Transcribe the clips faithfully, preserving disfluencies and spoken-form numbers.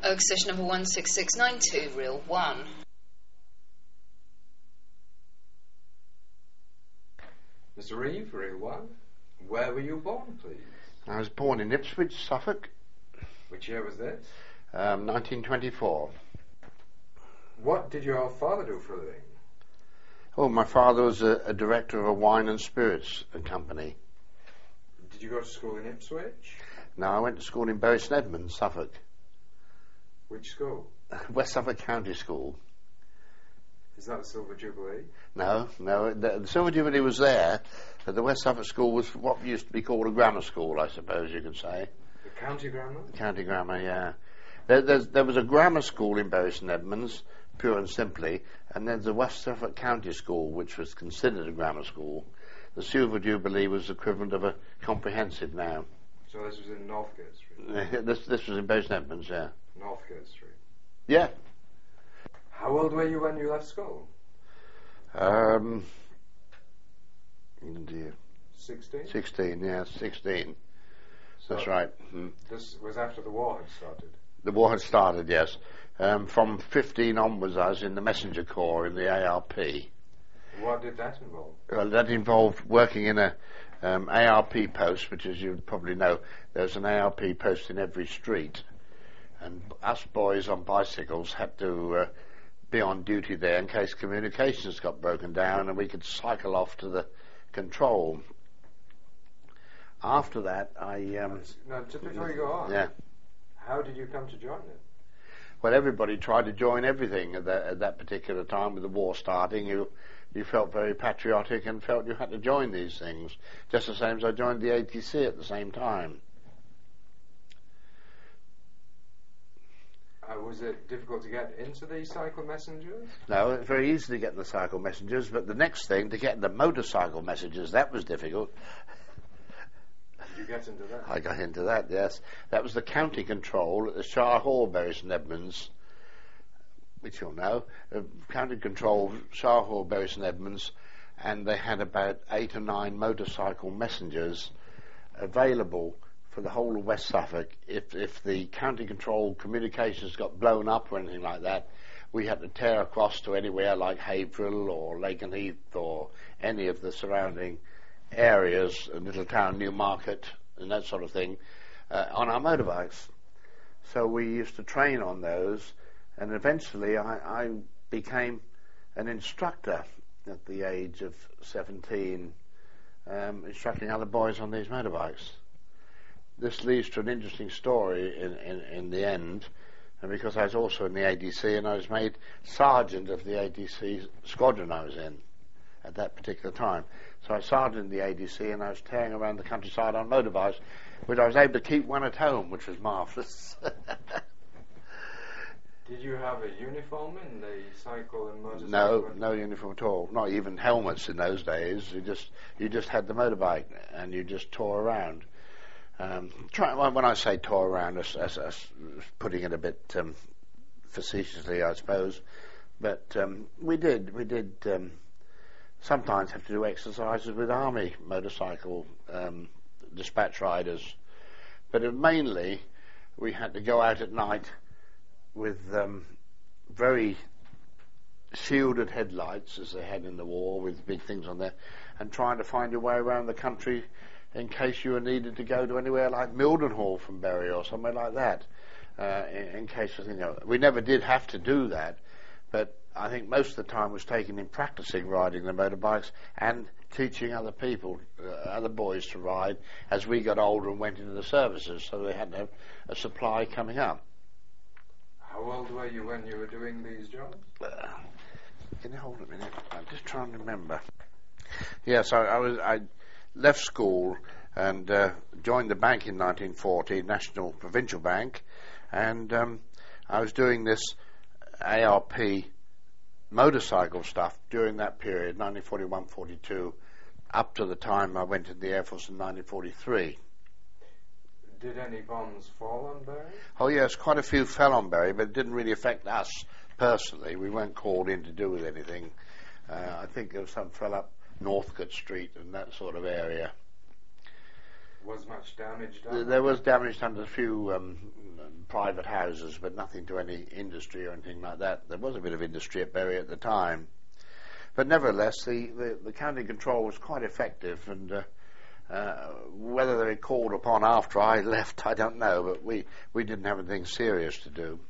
Oak session number one six six nine two, reel one. Mister Reeve, reel one. Where were you born, please? I was born in Ipswich, Suffolk. Which year was this? Um, nineteen twenty-four. What did your father do for a living? Oh, my father was a, a director of a wine and spirits company. Did you go to school in Ipswich? No, I went to school in Bury St Edmunds, Suffolk. Which school? West Suffolk County School. Is that the Silver Jubilee? No, no. The, the Silver Jubilee was there, but the West Suffolk School was what used to be called a grammar school, I suppose you could say. The county grammar? County grammar, yeah. There, there was a grammar school in Bury St Edmunds, pure and simply, and there's the West Suffolk County School, which was considered a grammar school. The Silver Jubilee was equivalent of a comprehensive now. So this was in Northgate Street? this this was in Bury St Edmunds, yeah. Northgate Street? Yeah. How old were you when you left school? Um, oh dear. Sixteen? Sixteen, yeah, sixteen. So That's right. Mm. This was after the war had started? The war had started, yes. Um, from fifteen onwards, I was in the Messenger Corps in the A R P. What did that involve? Well, that involved working in a um, A R P post, which, as you probably know, there's an A R P post in every street, and us boys on bicycles had to uh, be on duty there in case communications got broken down, and we could cycle off to the control. After that, I um, no, just before you go on, yeah. How did you come to join it? Well, everybody tried to join everything at that, at that particular time with the war starting. You you felt very patriotic and felt you had to join these things, just the same as I joined the A T C at the same time. Uh, was it difficult to get into the cycle messengers? No, it's very easy to get in the cycle messengers, but the next thing, to get in the motorcycle messages, that was difficult. Did you get into that? I got into that, yes. That was the county control at the Shire Hall, Bury St Edmunds, which you'll know. Uh, county control, Shire Hall, Bury St Edmunds, and they had about eight or nine motorcycle messengers available for the whole of West Suffolk. If if the county control communications got blown up or anything like that, we had to tear across to anywhere like Haverhill or Lakenheath or any of the surrounding areas, a little town, Newmarket, and that sort of thing, uh, on our motorbikes. So we used to train on those, and eventually I, I became an instructor at the age of seventeen, um, instructing other boys on these motorbikes. This leads to an interesting story in, in, in the end, and because I was also in the A D C, and I was made sergeant of the A D C squadron I was in at that particular time. So I was sergeant in the A D C, and I was tearing around the countryside on motorbikes, which I was able to keep one at home, which was marvellous. Did you have a uniform in the cycle and motorcycle? No, no uniform at all. Not even helmets in those days. You just you just had the motorbike, and you just tore around. Um, try, when I say tore around, as, as, as putting it a bit um, facetiously, I suppose, but um, we did we did um, sometimes have to do exercises with army motorcycle um, dispatch riders, but it mainly we had to go out at night with um, very shielded headlights, as they had in the war, with big things on there, and trying to find your way around the country in case you were needed to go to anywhere like Mildenhall from Bury or somewhere like that, uh, in, in case of, you know, we never did have to do that, but I think most of the time was taken in practicing riding the motorbikes and teaching other people, uh, other boys to ride as we got older and went into the services, so they had a, a supply coming up. How old were you when you were doing these jobs? Uh, can you hold a minute? I'm just trying to remember. Yes, I, I was. I left school and uh, joined the bank in nineteen forty, National Provincial Bank, and um, I was doing this A R P motorcycle stuff during that period, nineteen forty-one forty-two, up to the time I went in the Air Force in nineteen forty-three. Did any bombs fall on Bury? Oh yes, quite a few fell on Bury, but it didn't really affect us personally. We weren't called in to do with anything. Uh, I think there was some fell up Northcote Street and that sort of area. Was much damage done? Th- There was damage done to a few um, private houses, but nothing to any industry or anything like that. There was a bit of industry at Bury at the time. But nevertheless, the, the, the county control was quite effective, and uh, uh, whether they were called upon after I left, I don't know, but we, we didn't have anything serious to do.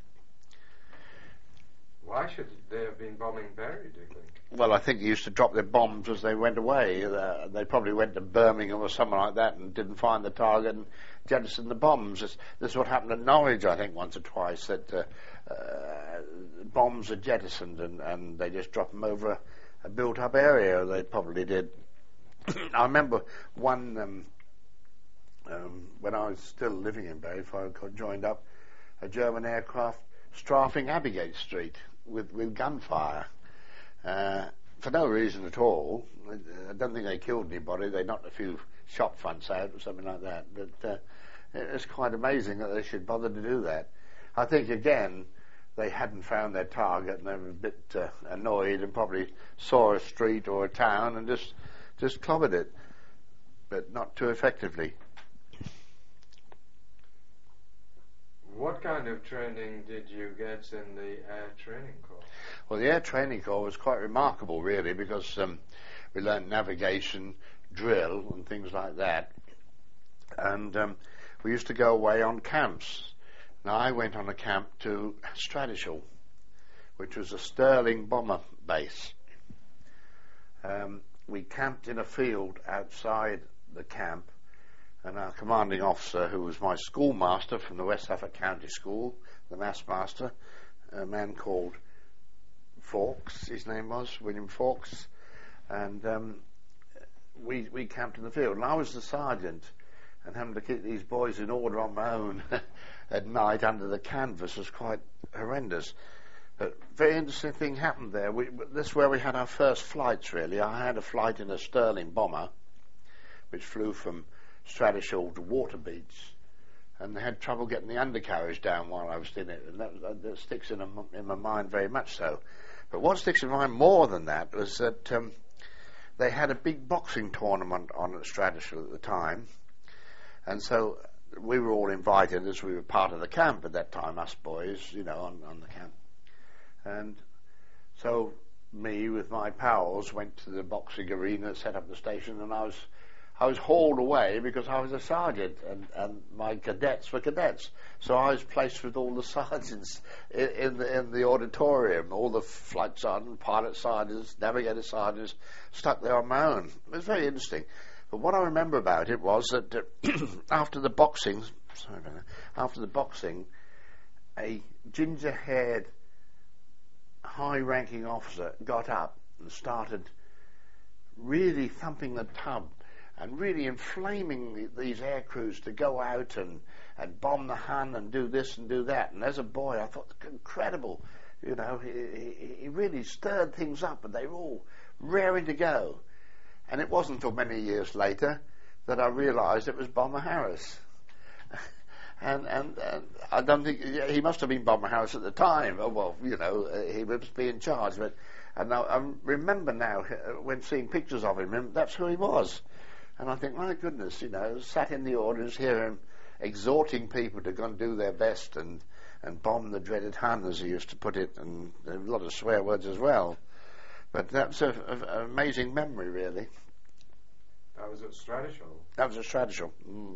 Why should they have been bombing Bury, do you think? Well, I think they used to drop their bombs as they went away. Uh, they probably went to Birmingham or somewhere like that and didn't find the target and jettisoned the bombs. This, this is what happened at Norwich, I think, once or twice, that uh, uh, bombs are jettisoned and, and they just drop them over a, a built-up area. They probably did. I remember one, um, um, when I was still living in Bury, before I got joined up, a German aircraft strafing Abbeygate Street with, with gunfire. Uh, for no reason at all. I don't think they killed anybody. They knocked a few shop fronts out or something like that. But uh, it's quite amazing that they should bother to do that. I think, again, they hadn't found their target and they were a bit uh, annoyed and probably saw a street or a town and just, just clobbered it, but not too effectively. What kind of training did you get in the Air Training Corps? Well, the Air Training Corps was quite remarkable, really, because um, we learnt navigation, drill, and things like that. And um, we used to go away on camps. Now, I went on a camp to Stradishall, which was a Sterling bomber base. Um, we camped in a field outside the camp, and our commanding officer, who was my schoolmaster from the West Suffolk County School, the mass master, a man called Fawkes, his name was, William Fawkes, and um, we we camped in the field. And I was the sergeant, and having to keep these boys in order on my own at night under the canvas was quite horrendous. But very interesting thing happened there. We, this is where we had our first flights, really. I had a flight in a Sterling bomber, which flew from Stradishall to Waterbeach, and they had trouble getting the undercarriage down while I was in it, and that, that sticks in, a, in my mind very much so. But what sticks in my mind more than that was that um, they had a big boxing tournament on at Stradishall at the time, and so we were all invited as we were part of the camp at that time, us boys, you know, on, on the camp. And so me with my pals went to the boxing arena, set up the station, and I was I was hauled away because I was a sergeant and, and my cadets were cadets. So I was placed with all the sergeants in, in, the, in the auditorium, all the flight sergeants, pilot sergeants, navigator sergeants, stuck there on my own. It was very interesting. But what I remember about it was that uh, after the boxing, sorry about that, after the boxing, a ginger-haired, high-ranking officer got up and started really thumping the tub and really inflaming the, these air crews to go out and, and bomb the Hun and do this and do that. And as a boy, I thought, incredible. You know, he, he, he really stirred things up, and they were all raring to go. And it wasn't until many years later that I realised it was Bomber Harris. and, and and I don't think, he must have been Bomber Harris at the time. Oh, well, you know, uh, he must be in charge. But and I, I remember now, uh, when seeing pictures of him, that's who he was. And I think, my goodness, you know, sat in the audience, hear him exhorting people to go and do their best and, and bomb the dreaded Hun, as he used to put it, and a lot of swear words as well. But that's an amazing memory, really. That was at Stradishall. That was at Stradishall. Mm.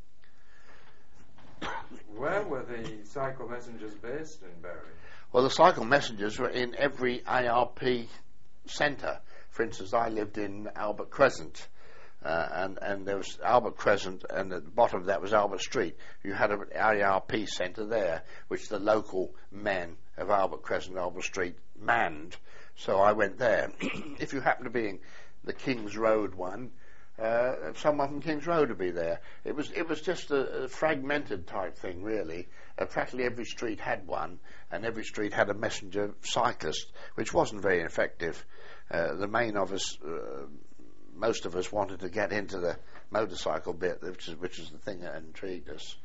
Where were the cycle messengers based in Bury? Well, the cycle messengers were in every A R P centre. For instance, I lived in Albert Crescent. Uh, and, and there was Albert Crescent, and at the bottom of that was Albert Street. You had an A R P centre there, which the local men of Albert Crescent, Albert Street, manned. So I went there. If you happen to be in the King's Road one, uh, someone from King's Road would be there. It was it was just a, a fragmented type thing, really. Uh, practically every street had one, and every street had a messenger cyclist, which wasn't very effective. Uh, the main of us. Uh, Most of us wanted to get into the motorcycle bit, which is which is the thing that intrigued us.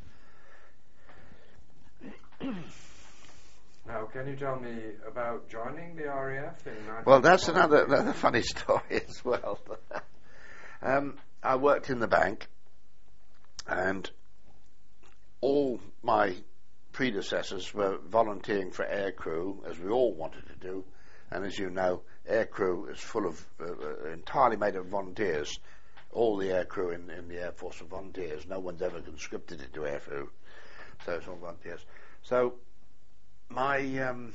Now, can you tell me about joining the R A F in nineteen? Well, that's another another funny story as well. um, I worked in the bank, And all my predecessors were volunteering for aircrew, as we all wanted to do. And as you know, aircrew is full of, uh, entirely made of volunteers. All the aircrew in, in the Air Force are volunteers. No one's ever conscripted into aircrew. So it's all volunteers. So my um,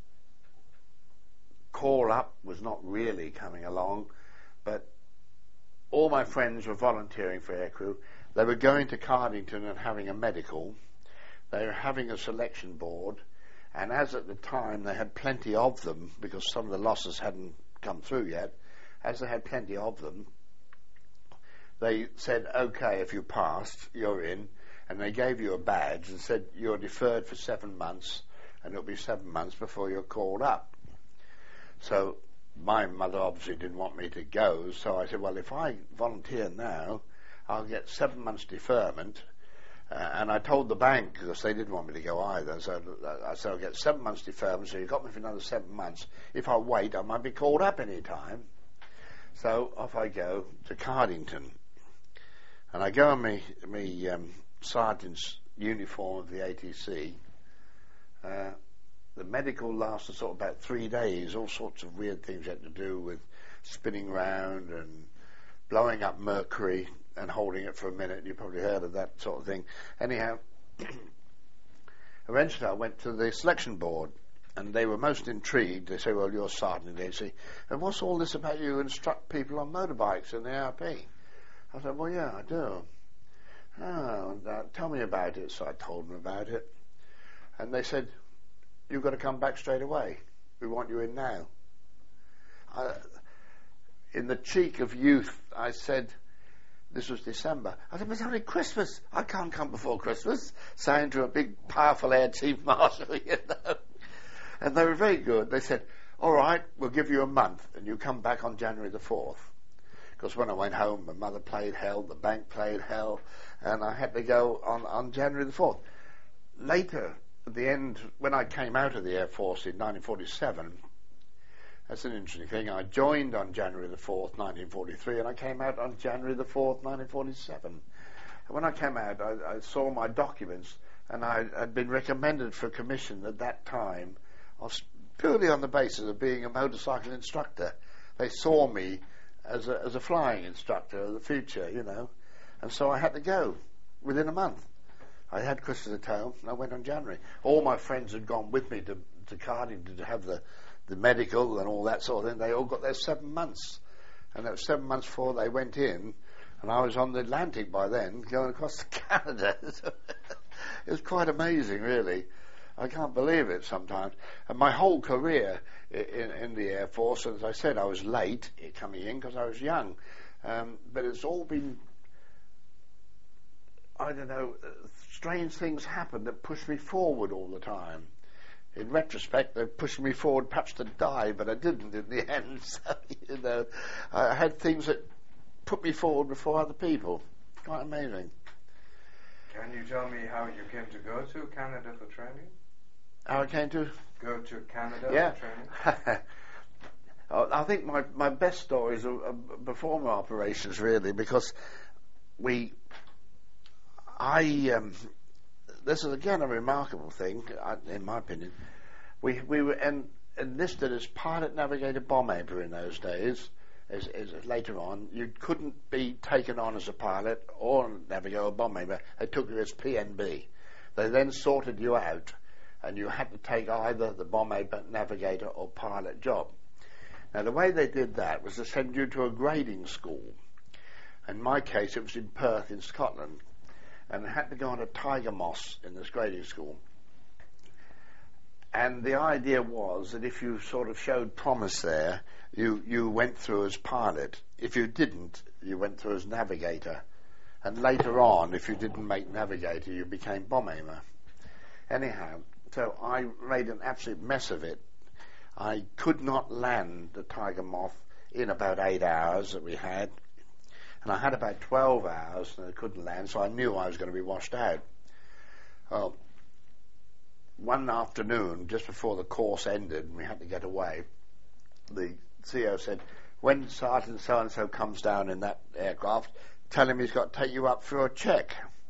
call up was not really coming along, but all my friends were volunteering for aircrew. They were going to Cardington and having a medical. They were having a selection board, and as at the time they had plenty of them, because some of the losses hadn't come through yet, as they had plenty of them, they said, okay, if you passed, you're in, and they gave you a badge and said, you're deferred for seven months, and it'll be seven months before you're called up. So my mother obviously didn't want me to go, so I said, well, if I volunteer now, I'll get seven months deferment. Uh, and I told the bank, because they didn't want me to go either, so I said, I'll get seven months deferment, so you've got me for another seven months. If I wait, I might be called up any time. So off I go to Cardington. And I go in my, my um, sergeant's uniform of the A T C. Uh, the medical lasted sort of about three days, all sorts of weird things you had to do with spinning round and blowing up mercury and holding it for a minute. You probably heard of that sort of thing. Anyhow, eventually I went to the selection board, and they were most intrigued. They say, well, you're sergeant, they say, and what's all this about you instruct people on motorbikes in the A R P? I said, well, yeah, I do. Oh, and, uh, tell me about it. So I told them about it. And they said, you've got to come back straight away. We want you in now. I, in the cheek of youth, I said, this was December. I said, but it's only Christmas. I can't come before Christmas. Saying to a big, powerful Air Chief Marshal, you know. And they were very good. They said, all right, we'll give you a month, and you come back on January the fourth. Because when I went home, my mother played hell, the bank played hell, and I had to go on, on January the fourth. Later, at the end, when I came out of the Air Force in nineteen forty-seven, that's an interesting thing. I joined on January the fourth, nineteen forty-three, and I came out on January the fourth, nineteen forty-seven. And when I came out, I, I saw my documents, and I had been recommended for commission at that time, purely on the basis of being a motorcycle instructor. They saw me as a, as a flying instructor of the future, you know. And so I had to go within a month. I had Christmas at home, and I went on January. All my friends had gone with me to, to Cardington to have the, the medical and all that sort of thing. They all got their seven months. And that was seven months before they went in, and I was on the Atlantic by then, going across to Canada. It was quite amazing, really. I can't believe it sometimes. And my whole career in, in the Air Force, as I said, I was late coming in because I was young. Um, but it's all been, I don't know, uh, strange things happened that pushed me forward all the time. In retrospect, they pushed me forward perhaps to die, but I didn't in the end. So, you know, I had things that put me forward before other people. Quite amazing. Can you tell me how you came to go to Canada for training? How I came to Go to Canada yeah. for training? I think my, my best stories are, are before my operations, really, because we, I, um, this is again a remarkable thing, in my opinion. We we were en- enlisted as pilot, navigator, bomb aimer in those days. As, as later on, you couldn't be taken on as a pilot or navigator or bomb aimer. They took you as P N B. They then sorted you out, and you had to take either the bomb aimer, navigator, or pilot job. Now, the way they did that was to send you to a grading school. In my case, it was in Perth in Scotland, and I had to go on a Tiger Moss in this grading school. And the idea was that if you sort of showed promise there, you, you went through as pilot. If you didn't, you went through as navigator. And later on, if you didn't make navigator, you became bomb aimer. Anyhow, so I made an absolute mess of it. I could not land the Tiger Moth in about eight hours that we had. And I had about twelve hours and I couldn't land, so I knew I was going to be washed out. Well, one afternoon, just before the course ended and we had to get away, the C O said, when Sergeant so-and-so comes down in that aircraft, tell him he's got to take you up for a check.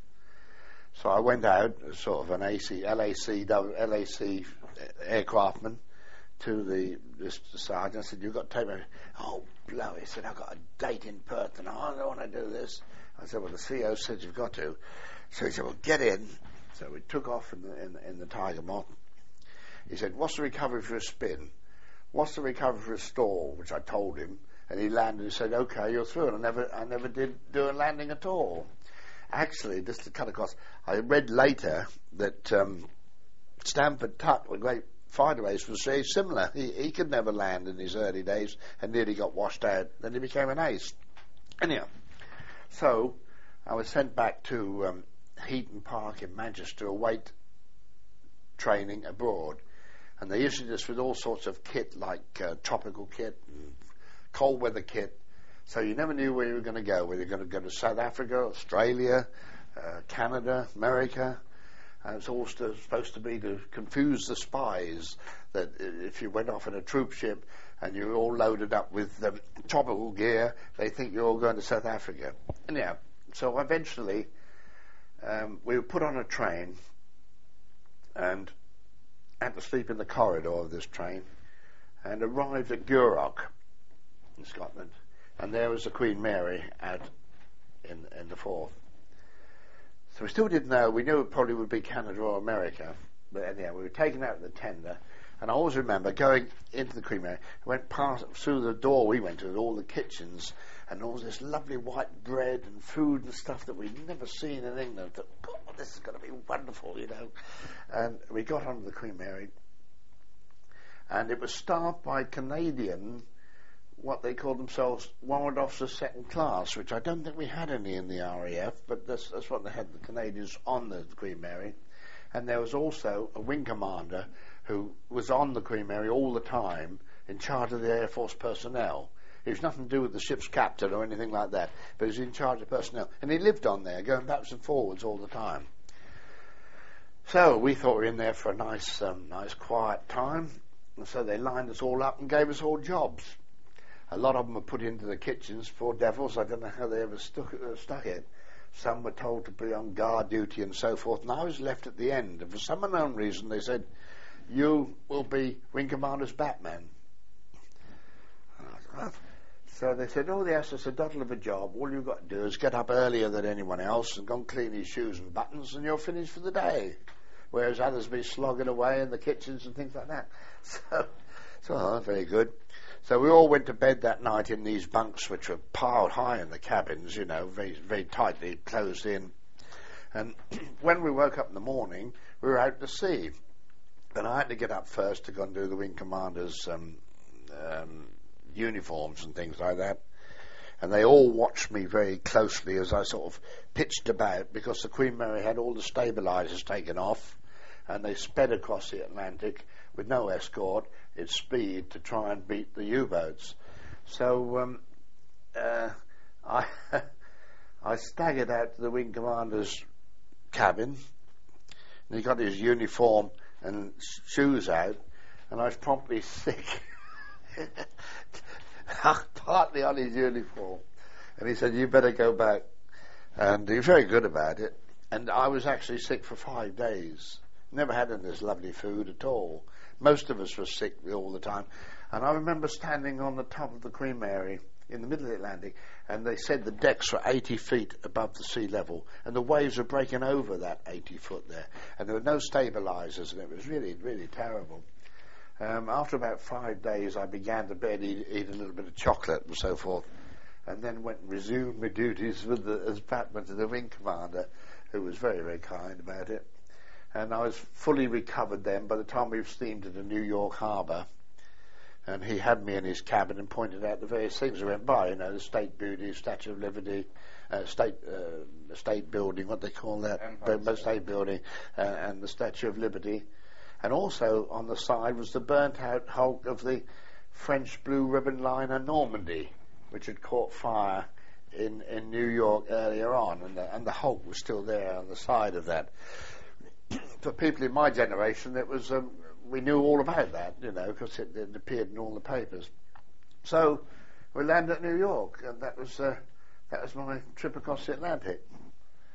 So I went out as sort of an A C, L A C, L A C aircraftman to the, this, the sergeant. I said, "You've got to take me." "Oh, blow!" He said, "I've got a date in Perth and I don't want to do this." I said, "Well, the C O said you've got to." So he said, "Well, get in." So we took off in the, in, in the Tiger Moth. He said, "What's the recovery for a spin? What's the recovery for a stall?" Which I told him. And he landed and said, "Okay, you're through." And I never, I never did do a landing at all. Actually, just to cut across, I read later that um, Stanford Tuck, the great fighter race, was very similar. He, he could never land in his early days and nearly got washed out. Then he became an ace. Anyhow, so I was sent back to um, Heaton Park in Manchester, await training abroad. And they issued us with all sorts of kit, like uh, tropical kit and cold weather kit. So you never knew where you were going to go, whether you're going to go to South Africa, Australia, uh, Canada, America. And it's all st- supposed to be to confuse the spies, that if you went off in a troop ship and you were all loaded up with um, tropical gear, they think you're all going to South Africa. Anyhow, so eventually um, we were put on a train and had to sleep in the corridor of this train and arrived at Gourock in Scotland. And there was the Queen Mary out in, in the Forth. So we still didn't know. We knew it probably would be Canada or America. But anyhow, we were taken out of the tender. And I always remember going into the Queen Mary, went past through the door we went to, all the kitchens, and all this lovely white bread and food and stuff that we'd never seen in England. I thought, God, this is going to be wonderful, you know. And we got onto the Queen Mary. And it was staffed by Canadian, what they called themselves, Warrant Officers Second Class, which I don't think we had any in the R A F, but that's, that's what they had, the Canadians on the Queen Mary. And there was also a wing commander who was on the Queen Mary all the time, in charge of the Air Force personnel. It was nothing to do with the ship's captain or anything like that, but he was in charge of personnel. And he lived on there, going backwards and forwards all the time. So we thought we were in there for a nice, um, nice quiet time. And so they lined us all up and gave us all jobs. A lot of them were put into the kitchens, poor devils. I don't know how they ever stuck, uh, stuck it. Some were told to be on guard duty and so forth. And I was left at the end. And for some unknown reason, they said, "You will be Wing Commander's Batman." So they said, "Oh yes, it's a doddle of a job. All you've got to do is get up earlier than anyone else and go and clean his shoes and buttons and you're finished for the day." Whereas others be slogging away in the kitchens and things like that. So, so oh, very good. So we all went to bed that night in these bunks, which were piled high in the cabins, you know, very, very tightly closed in. And when we woke up in the morning, we were out to sea. And I had to get up first to go and do the Wing Commander's um, um, uniforms and things like that. And they all watched me very closely as I sort of pitched about, because the Queen Mary had all the stabilisers taken off, and they sped across the Atlantic with no escort, its speed, to try and beat the U-boats. So um, uh, I I staggered out to the Wing Commander's cabin, and he got his uniform and shoes out, and I was promptly sick, partly on his uniform. And he said, "You better go back." And he was very good about it. And I was actually sick for five days. Never had any of this lovely food at all. Most of us were sick all the time. And I remember standing on the top of the Queen Mary in the middle of the Atlantic, and they said the decks were eighty feet above the sea level, and the waves were breaking over that eighty foot there. And there were no stabilisers, and it was really, really terrible. Um, after about five days, I began to bed, eat, eat a little bit of chocolate and so forth, and then went and resumed my duties with the, as Batman to the Wing Commander, who was very, very kind about it. And I was fully recovered then by the time we steamed into New York Harbour. And he had me in his cabin and pointed out the various things that went by, you know, the State Beauty, Statue of Liberty, uh, State uh, State Building, what they call that, Empire State Building, uh, and the Statue of Liberty. And also on the side was the burnt-out hulk of the French Blue Ribbon liner Normandy, which had caught fire in, in New York earlier on, and the, and the hulk was still there on the side of that. For people in my generation, it was um, we knew all about that, you know, because it, it appeared in all the papers. So we landed at New York, and that was uh, that was my trip across the Atlantic.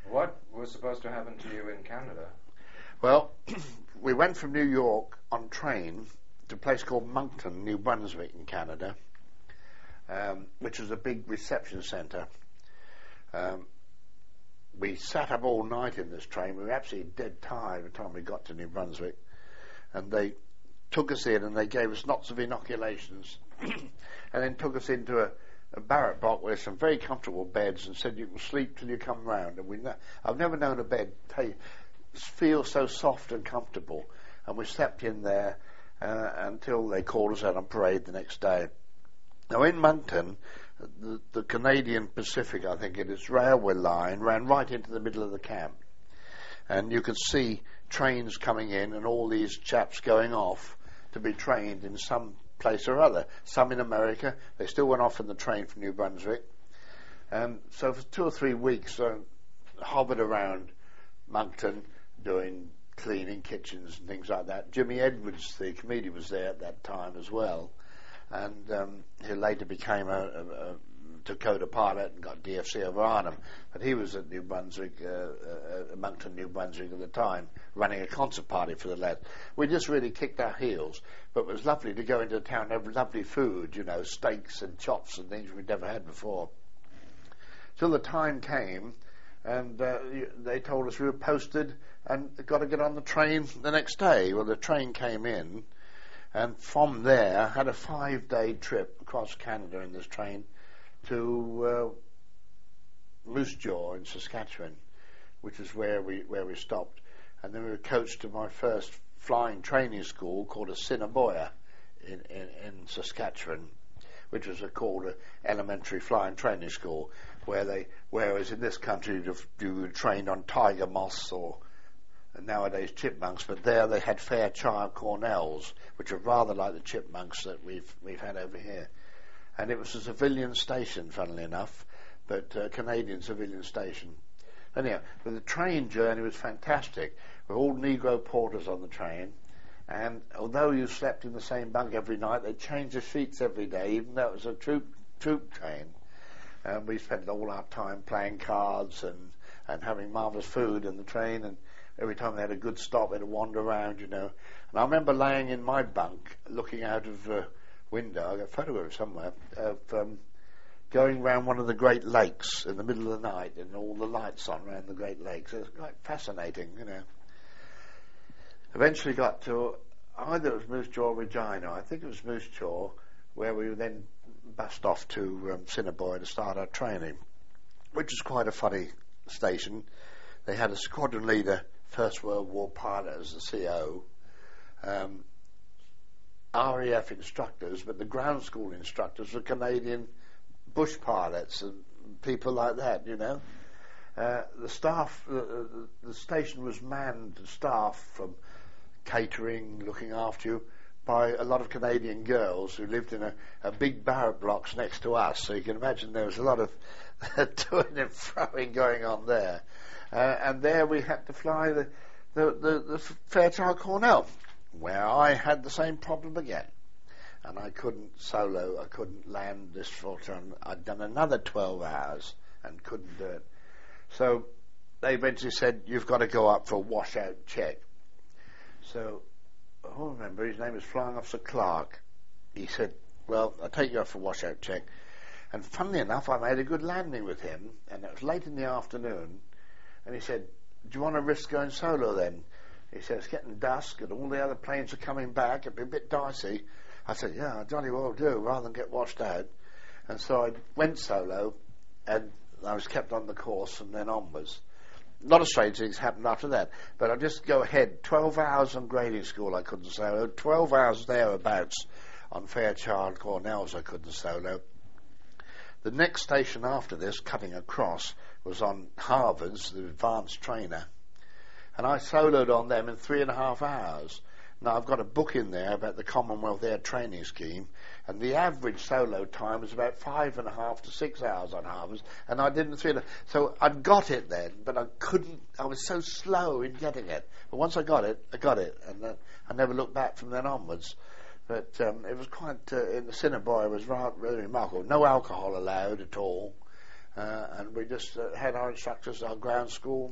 What was supposed to happen to you in Canada? Well, we went from New York on train to a place called Moncton, New Brunswick in Canada, um, which was a big reception centre. Um, we sat up all night in this train. We were absolutely dead tired by the time we got to New Brunswick. And they took us in and they gave us lots of inoculations and then took us into a, a barrack block with some very comfortable beds and said you can sleep till you come round. And we ne- I've never known a bed t- feel so soft and comfortable. And we slept in there uh, until they called us out on parade the next day. Now in Moncton, the, the Canadian Pacific, I think it is, railway line ran right into the middle of the camp. And you could see trains coming in and all these chaps going off to be trained in some place or other. Some in America. They still went off in the train from New Brunswick. And so for two or three weeks I hovered around Moncton doing cleaning kitchens and things like that. Jimmy Edwards, the comedian, was there at that time as well. And um, he later became a, a, a Dakota pilot and got D F C over Arnhem. But he was at New Brunswick, uh, uh, Moncton, New Brunswick at the time, running a concert party for the lads. We just really kicked our heels. But it was lovely to go into town and have lovely food, you know, steaks and chops and things we'd never had before. Till the time came, and uh, they told us we were posted and got to get on the train the next day. Well, the train came in, and from there had a five-day trip across Canada in this train to uh, Moose Jaw in Saskatchewan, which is where we where we stopped. And then we were coached to my first flying training school called Assiniboia in, in, in Saskatchewan, which was a, called an elementary flying training school, where they, whereas in this country you were trained on tiger moths or nowadays chipmunks, but there they had Fairchild Cornells, which are rather like the chipmunks that we've we've had over here. And it was a civilian station, funnily enough, but a Canadian civilian station. Anyhow, but the train journey was fantastic. We were all Negro porters on the train, and although you slept in the same bunk every night, they changed the sheets every day, even though it was a troop troop train. And we spent all our time playing cards and, and having marvellous food in the train, and every time they had a good stop, they had to wander around, you know. And I remember laying in my bunk, looking out of the window, I got a photograph somewhere, of um, going round one of the Great Lakes in the middle of the night and all the lights on around the Great Lakes. It was quite fascinating, you know. Eventually got to, either it was Moose Jaw or Regina, I think it was Moose Jaw, where we then bussed off to um, Assiniboia to start our training, which was quite a funny station. They had a squadron leader, First World War pilot as the C O, um, R A F instructors, but the ground school instructors were Canadian bush pilots and people like that, you know. Uh, the staff, uh, the, the station was manned, staff from catering, looking after you, by a lot of Canadian girls who lived in a, a big barrack blocks next to us. So you can imagine there was a lot of doing and throwing going on there. Uh, and there we had to fly the, the, the, the Fairchild Cornell, where I had the same problem again. And I couldn't solo, I couldn't land this full time. I'd done another twelve hours and couldn't do it. So they eventually said, you've got to go up for a washout check. So I remember his name was Flying Officer Clark. He said, well, I'll take you off for a washout check. And funnily enough, I made a good landing with him, and it was late in the afternoon, and he said, do you want to risk going solo then? He said, it's getting dusk and all the other planes are coming back, it'd be a bit dicey. I said, yeah, I jolly well do, rather than get washed out. And so I went solo, and I was kept on the course from then onwards. A lot of strange things happened after that, but I'll just go ahead. twelve hours on grading school I couldn't solo, twelve hours thereabouts on Fairchild Cornells I couldn't solo. The next station after this, cutting across, was on Harvard's, the advanced trainer, and I soloed on them in three and a half hours. Now I've got a book in there about the Commonwealth Air Training Scheme, and the average solo time was about five and a half to six hours on Harvard's, and I didn't feel it. So I'd got it then, but I couldn't, I was so slow in getting it. But once I got it, I got it, and uh, I never looked back from then onwards. But um, it was quite, uh, in the Assiniboia, it was rather, really remarkable. No alcohol allowed at all. uh, and we just uh, had our instructors, our ground school.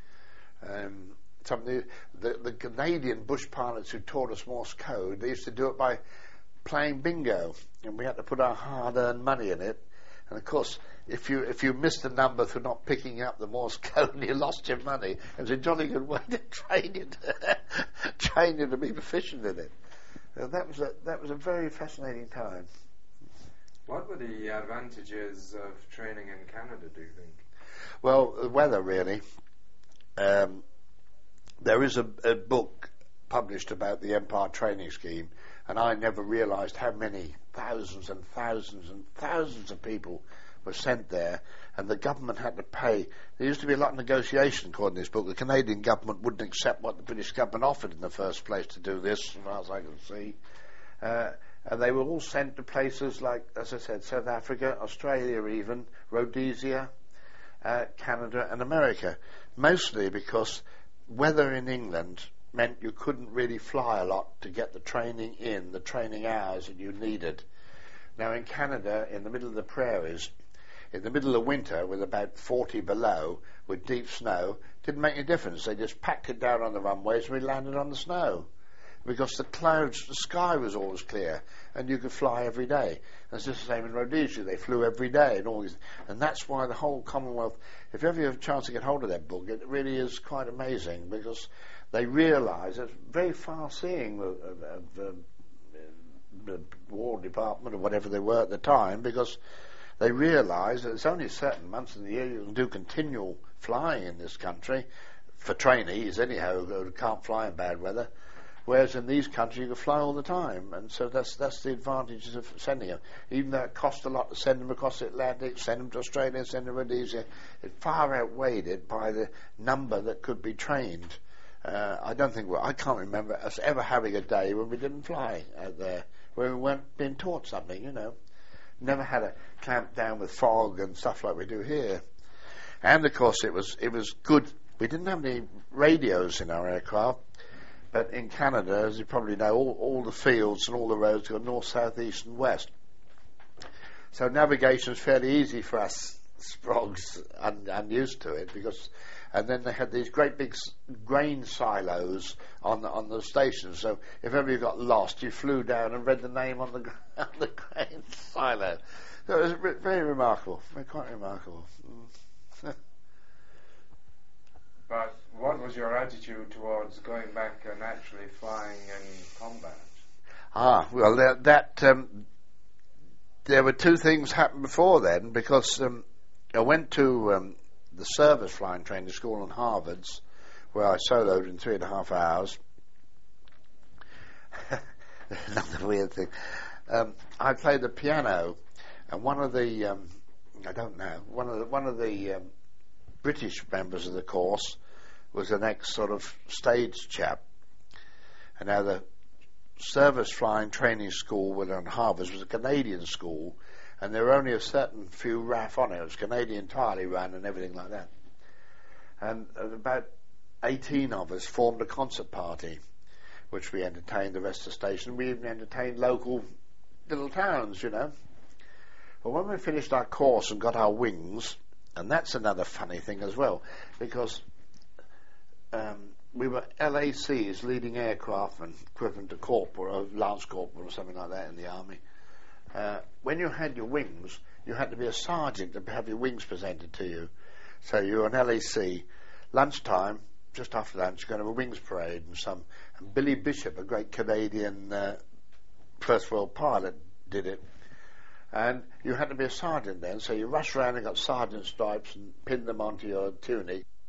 Um, some of the, the, the Canadian bush pilots who taught us Morse code, they used to do it by playing bingo, and we had to put our hard-earned money in it. And of course, if you if you missed the number through not picking up the Morse code, you lost your money. It was a jolly good way to train you to, train you to be proficient in it. Uh, that was a that was a very fascinating time. What were the advantages of training in Canada, do you think? Well, the weather, really. Um, there is a, a book published about the Empire Training Scheme, and I never realised how many thousands and thousands and thousands of people were sent there, and the government had to pay. There used to be a lot of negotiation according to this book. The Canadian government wouldn't accept what the British government offered in the first place to do this, as far as I can see. Uh, and they were all sent to places like, as I said, South Africa, Australia even, Rhodesia, uh, Canada and America, mostly because weather in England meant you couldn't really fly a lot to get the training in, the training hours that you needed. Now in Canada, in the middle of the prairies, in the middle of winter with about forty below, with deep snow, didn't make any difference. They just packed it down on the runways and we landed on the snow. Because the clouds, the sky was always clear, and you could fly every day. And it's just the same in Rhodesia. They flew every day, and all these, and that's why the whole Commonwealth. If ever you have a chance to get hold of that book, it really is quite amazing because they realise it's very far-seeing of, of, of um, the War Department or whatever they were at the time, because they realise that it's only certain months in the year you can do continual flying in this country for trainees, anyhow, who can't fly in bad weather. Whereas in these countries you can fly all the time, and so that's that's the advantages of sending them. Even though it cost a lot to send them across the Atlantic, send them to Australia, send them to Rhodesia, it far outweighed it by the number that could be trained. Uh, I don't think, well, I can't remember us ever having a day when we didn't fly out there, where we weren't being taught something, you know. Never had a clamp down with fog and stuff like we do here. And of course it was it was good. We didn't have any radios in our aircraft. But in Canada, as you probably know, all, all the fields and all the roads go north, south, east and west. So navigation is fairly easy for us sprogs, un, unused to it, because, and then they had these great big s- grain silos on the, on the stations. So if ever you got lost, you flew down and read the name on the, on the grain silo. So it was re- very remarkable, very quite remarkable. Mm. But what was your attitude towards going back and actually flying in combat? Ah, well, that, that um, there were two things happened before then, because um, I went to um, the service flying training school in Harvard's, where I soloed in three and a half hours. Another weird thing. Um, I played the piano, and one of the, um, I don't know, one of the, one of the um, British members of the course was an ex sort of stage chap, and now the service flying training school within Harvard was a Canadian school, and there were only a certain few R A F on it. It was Canadian entirely run and everything like that. And uh, about eighteen of us formed a concert party, which we entertained the rest of the station. We even entertained local little towns, you know. But when we finished our course and got our wings, and that's another funny thing as well, because um, we were L A Cs, leading aircraftmen, equivalent to corporal or lance corporal or something like that in the army. Uh, when you had your wings, you had to be a sergeant to have your wings presented to you. So you were an L A C. Lunchtime, just after lunch, you're going to have a wings parade, and some. And Billy Bishop, a great Canadian uh, First World pilot, did it. And you had to be a sergeant then, so you rushed around and got sergeant stripes and pinned them onto your tunic.